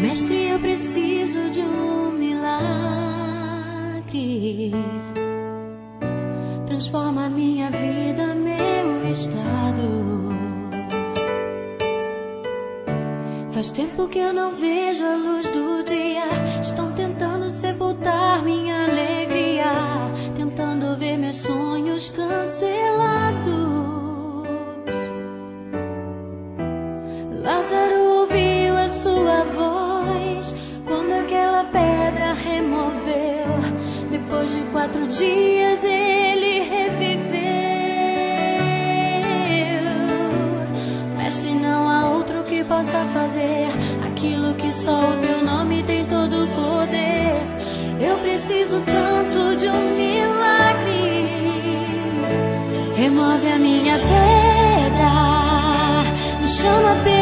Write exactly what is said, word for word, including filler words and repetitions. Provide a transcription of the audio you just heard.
Mestre, eu preciso de um milagre. Transforma minha vida, meu estado. Faz tempo que eu não vejo a luz do dia. Estão tentando sepultar minha alegria, tentando ver meus sonhos cancelados. Lázaro ouviu a sua voz quando aquela pedra removeu. Depois de quatro dias ele reviveu. Mestre, não há outro que possa fazer aquilo que só o teu nome tem todo o poder. Eu preciso tanto de um milagre. Remove a minha pedra, me chama pelo